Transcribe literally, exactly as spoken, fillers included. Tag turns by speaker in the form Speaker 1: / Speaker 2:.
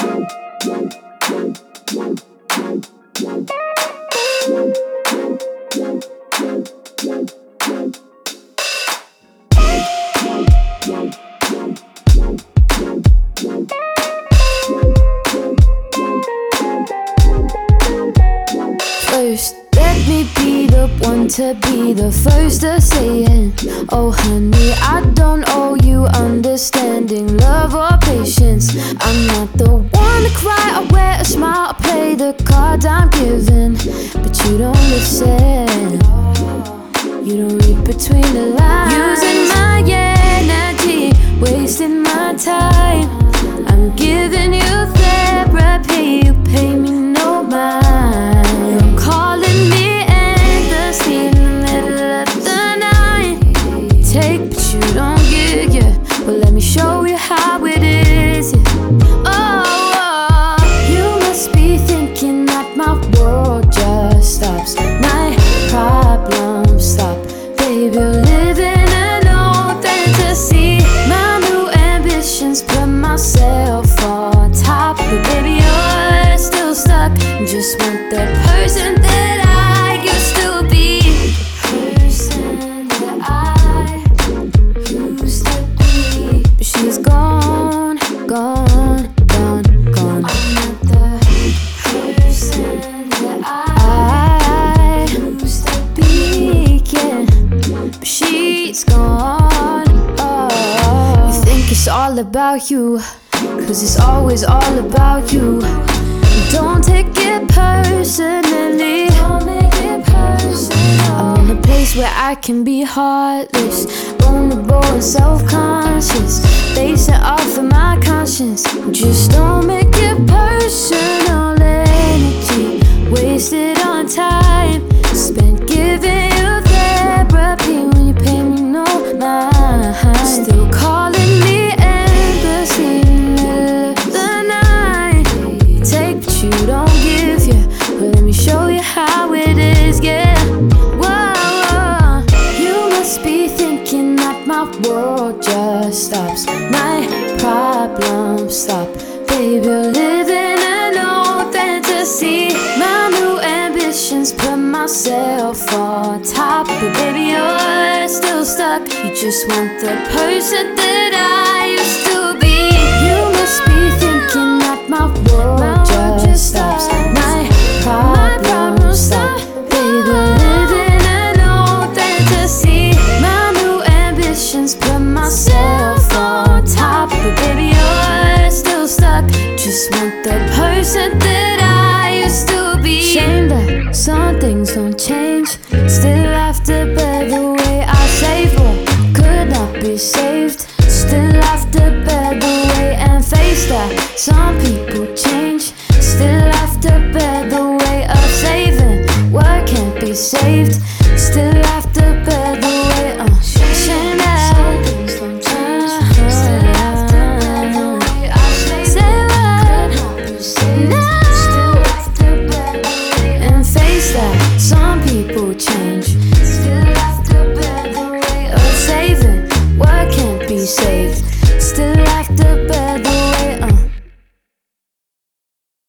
Speaker 1: First, let me be the one to be the first to say it. Oh honey, I don't owe you understanding, love or patience. I'm not the one to cry, I wear a smile, I play the cards I'm given. But you don't listen, you don't read between the lines. Using my energy, wasting my time. I'm giving you therapy, you pay me no mind. You're calling me endlessly in the middle of the night. Take but you don't give, yeah. Well, let me show you how it is, yeah. Oh, oh, you must be thinking that my world just stops, my problems stop. Baby, you're living in old fantasy. My new ambitions put myself on top, but baby, you're still stuck. Just want the person that I used to be, the person that I used to be. But she's gone, gone, gone, gone. I'm not the person that I used to be, yeah. But she's gone. Oh, you think it's all about you, 'cause it's always all about you. Don't take it personally. Don't make it personal. I'm in a place where I can be heartless, vulnerable and self-conscious. Base it off of my conscience. Just don't make it personal. Energy wasted on time spent giving you therapy when you pay me no mind. Still calling me endlessly in the middle of the night. Take but you don't give, yeah. Well, let me show you how it is, yeah. Whoa, whoa. You must be thinking that my world just stops, my problems stop. Baby, you're living in old fantasy. My new ambitions put myself on top, but baby, you're still stuck. You just want the person that I used to be. You must be thinking that my world just stops, my problems stop. Baby, living in old fantasy. My new ambitions put myself on top, but baby, you're still stuck. Just want the person that I used to be. Shame that some things don't change. Still have to bear the way I save what could not be saved. Still have to bear the way and face that some people change. Still have to bear the way of saving what can't be saved. Still have to bear the way of uh, shame that some things don't change. Still have to bear the way I save what could not be saved. Still have to bear the way and face that some people change.